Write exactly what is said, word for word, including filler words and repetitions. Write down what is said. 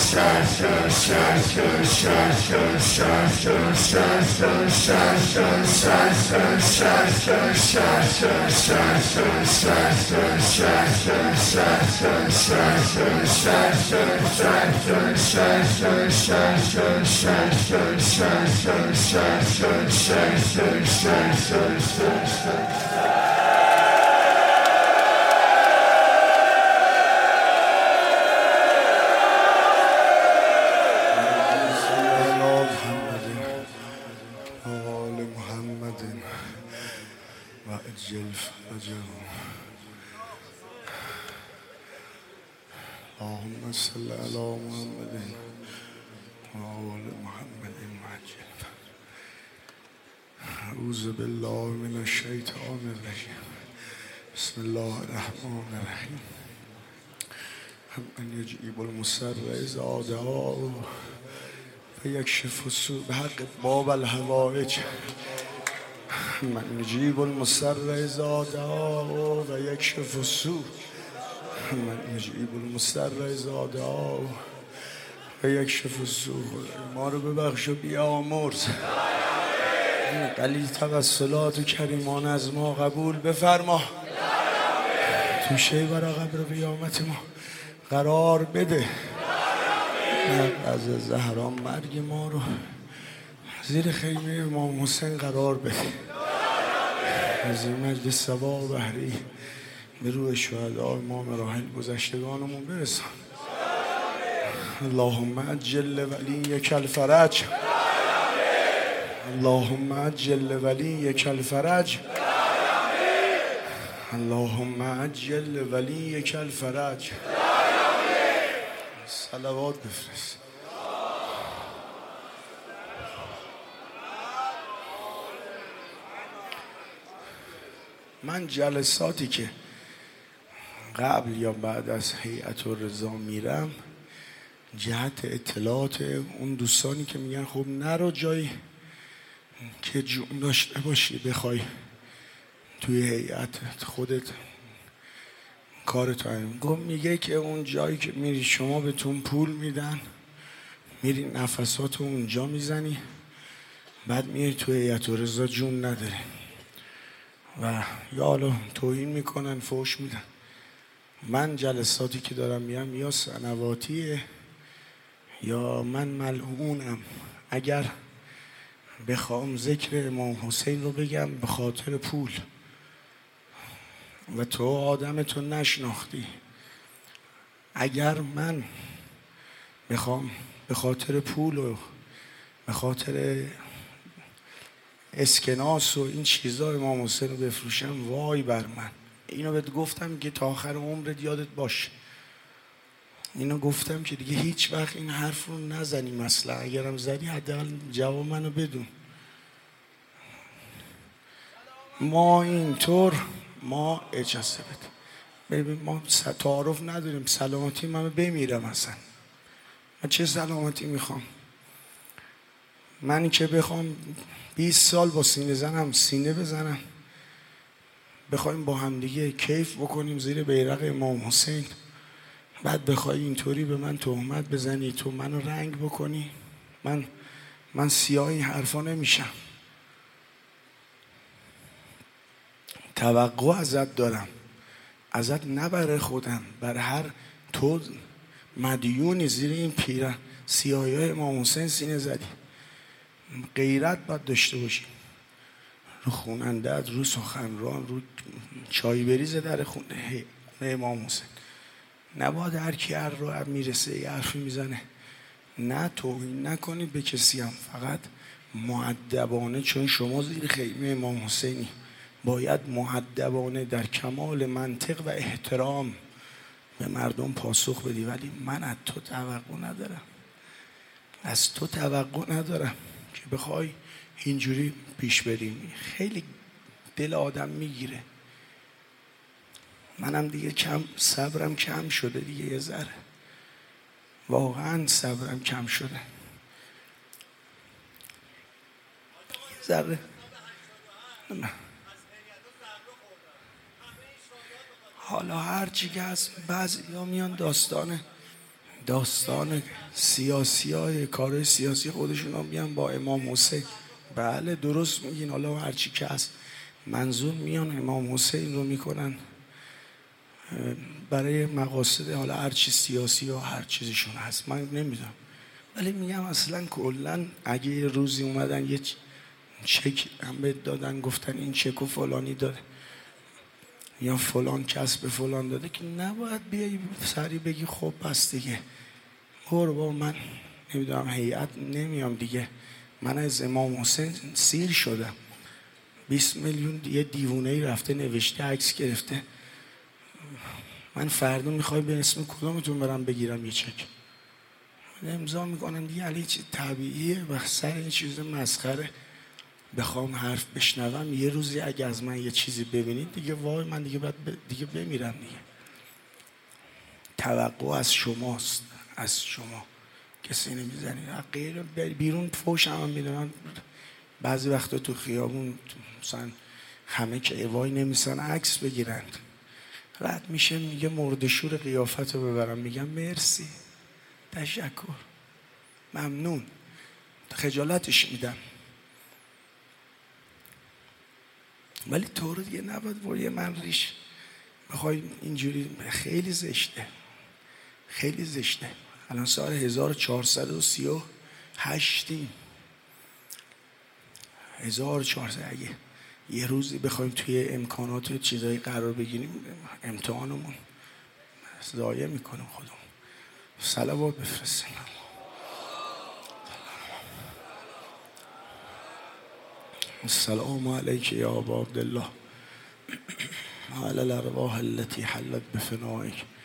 اللهم صل على محمد وآل محمد وعجل. اعوذ بالله من الشیطان الرجیم. بسم الله الرحمن الرحیم. من یجیب المضطر اذا دعاه و یکشف السوء بحق باب الحوائج. من یجیب المضطر اذا دعاه و یکشف السوء. من یجیب المضطر اذا دعاه و یکشف السوء. ما رو ببخش و بیامرز. قلیل توسلات و کریمان از ما قبول بفرما. تو شیبر قبر قیامت ما قرار بده. از زهرا مرگ ما رو زیر خیمه امام حسین قرار بده. از این مجد سبا و بحری به روح شهدا امام راحل گذشتگانمون برسان. اللهم عجل ولیک الفرج. اللهم عجل ولیک الفرج. اللهم عجل ولیک الفرج. صلوات بفرست. من جلساتی که قبل یا بعد از هیئت الرضا میرم جهت اطلاعات اون دوستانی که میگن خب نرو جایی که جون داشته باشی بخوای توی هیئت خودت کارتو انجام. گفت میگه که اون جایی که میری شما بهتون پول میدن، میری نفساتو اونجا میزنی، بعد میری توی هیئت الرضا جون نداری و یا حالا توهین میکنن، فحش میدن. من جلساتی که دارم میام یا سنواتیه یا من ملعونم. اگر بخوام ذکر امام حسین رو بگم به خاطر پول و تو آدمتو نشناختی، اگر من بخوام به خاطر پول و به خاطر اسکناس و این چیزا امام حسین رو بفروشم، وای بر من. اینو بهت گفتم که تا آخر عمرت یادت باشه. اینو گفتم که دیگه هیچ وقت این حرف رو نزنی. مثلا اگرم زدی حداقل جواب منو بدون. ما اینطور ما اجازه بده. ببین ما تعارف نداریم. سلامتی منو بمیرم اصلا. من چه سلامتی میخوام؟ منی که بخوام بیست سال با سینه زنم سینه بزنم، بخوایم با هم دیگه کیف بکنیم زیر بیرق امام حسین، بعد بخوای اینطوری به من تهمت بزنی، تو منو رنگ بکنی، من من سیاه این حرفا نمیشم. توقع ازت دارم، ازت نه برای خودم، بر هر تو مدیونی زیر این پیرن سیاهی های امام حسین سینه زدی. غیرت باید داشته باشی. رو خونندت، رو سخنران، رو چای بریز در خونه امام حسین. نباید هر کی هر رو میرسه یه حرفی میزنه. نه توهین نکنید به کسی هم، فقط مؤدبانه، چون شما زیر خیمه امام حسینی باید مؤدبانه در کمال منطق و احترام به مردم پاسخ بدی. ولی من از تو توقع ندارم، از تو توقع ندارم که بخوای اینجوری پیش بریم. خیلی دل آدم میگیره. منم دیگه کم صبرم کم شده دیگه، یه ذره واقعا صبرم کم شده یه ذره. حالا هر چی که هست، بعضی ها میان داستان داستان سیاسی های کار سیاسی خودشون هم میان با امام حسین. بله درست میگین، حالا هرچی که هست منظور میان امام حسین رو میکنن برای مقاصد حالا هرچی سیاسی یا هر چیزشون هست، من نمیدونم. ولی میگم اصلا کلا اگه یه روزی اومدن یه چک هم بهت دادن گفتن این چک و فلانی داره یا فلان کس به فلان داده، که نباید بیایی سری بگی خب پس دیگه قربان من نمیدونم هیئت نمیام دیگه، من از امام حسین سیر شدم. بیست میلیون یه دیوونه ای رفته نوشته عکس گرفته، من فردا میخوای به اسم کدومتون برم بگیرم یه چک امضا میکنم دیگه. علی چیز طبیعیه و سر این چیز مسخره بخوام حرف بشنوم. یه روزی اگه از من یه چیزی ببینید دیگه وای من دیگه باید ب... دیگه بمیرم دیگه. توقع از شماست، از شما کسی نمیزنید غیر بیرون فوش هم میدونن. بعضی وقتا تو خیابون مثلا همه که وای نمیسن عکس بگیرن، رد میشه میگه مردشور قیافت رو ببرم، میگم مرسی تشکر ممنون، خجالتش میدم. ولی تو رو دیگه نباید بایی من ریش بخوای اینجوری، خیلی زشته خیلی زشته. الان سال هزار و چهارصد و سی و هشتیم، هزار و چهارصد. اگه یه روزی بخوایم توی امکانات و چیزایی قرار بگیریم امتحانمون ضایع میکنیم خودمون. صلوات بفرستیم. السلام علیک یا ابا عبدالله و علی الارواح التي حلت بفنائک